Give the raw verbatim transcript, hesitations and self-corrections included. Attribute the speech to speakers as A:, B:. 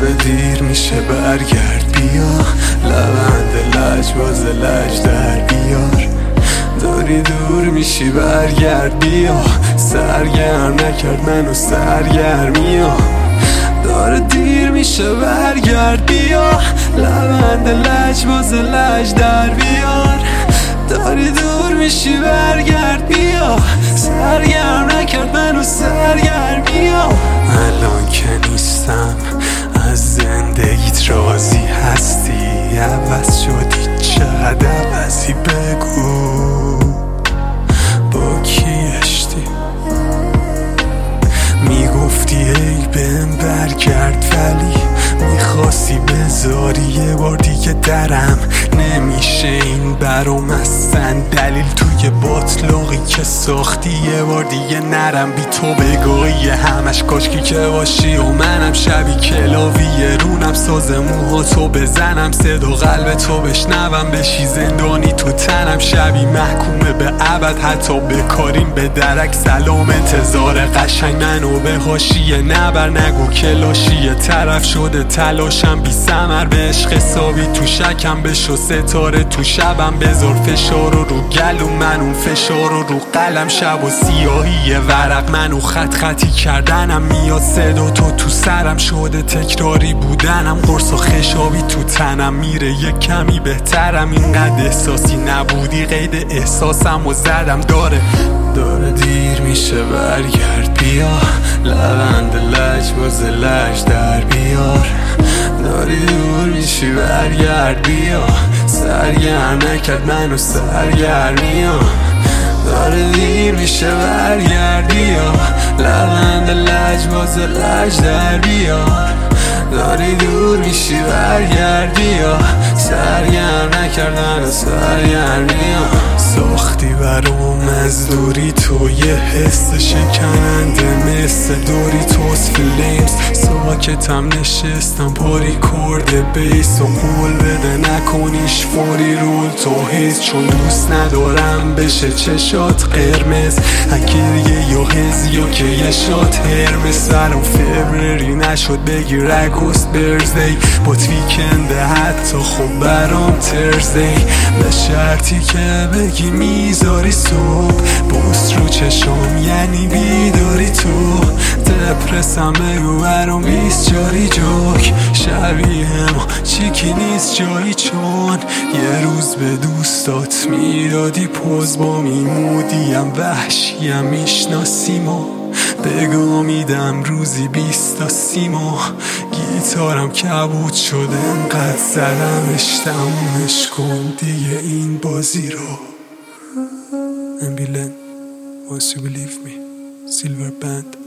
A: داره دیر میشه برگرد بیا، لبند لجباز لج در بیار. داری دور میشی برگرد بیا، سرگرم نکرد منو سرگرمیا. داره دیر میشه برگرد بیا، لبند لجباز لج در بیار. داری دور میشی برگرد بیا، سرگرم نکرد منو سرگرمیا. الان که نیستم از زندگیت راضی هستی؟ عوض شدی چقدر عوضی بگو، با کی اشتی؟ میگفتی ای بهم برگرد ولی میخواستی بذاری یه بار دیگه درم. نمیشه این برام اصلا دلیل توی باطلاقی که ساختی یه بار دیگه نرم بی تو بگاهی همش کاشکی که باشی و منم شبی کلاویه رونم ساز موها تو بزنم صدا قلب تو بشنوم بشی زندانی تو تنم شبی محکومه به ابد حتی بکاریم به درک سلام انتظار قشنگ منو به حاشیه نبر نگو کلاشیه طرف شده تلاشم بی ثمر به عشق حسابی تو شکم بشو ستاره تو شبم بذار فشار رو رو گلو من اون فشار رو رو قلم شب و سیاهی ورق منو خط خطی کردنم میاد صدا تو تو سرم شده تکراری بودنم قرص و خشابی تو تنم میره یک کمی بهترم اینقدر احساسی نبودی قید احساسم و زدم داره داره دیر میشه برگرد بیا، لبند لجباز لج در بیار. داری دور میشی برگرد بیا، سرگرم نکرد منو سرگرمیا. داره دیر میشه برگرد بیا، لبند لجباز لج در بیار. داری دور میشی برگرد بیا، سرگرم نکردن و سرگرمیا. ساختی برام از دوری تو یه حس شکننده مثل دوری توست فلیمز. ساکتم نشستم پاری کرده بیس و قول بده نکنیش فوری رول تو حیث چون دوست ندارم بشه چشات قرمز اگریه یا هزی یا که یه شات هرمز. سرم فبرری نشد بگیر اگوست برزدی بات ویکنده حتی خب برام ترزدی به شرطی که بگی میذاری صبح بوست رو چشم یعنی بیداری تو. دپرسم بگو برام بیست جاری جوک شبیه ما چیکی نیست جایی چون یه روز به دوستات میدادی پوز با میمودیم وحشیم میشناسی ما بگو میدم روزی بیست تا سی ماه. گیتارم کبود شده انقدر زدمش تمومش کن دیگه این بازی رو. Ambilen, once you believe me, Silver Band.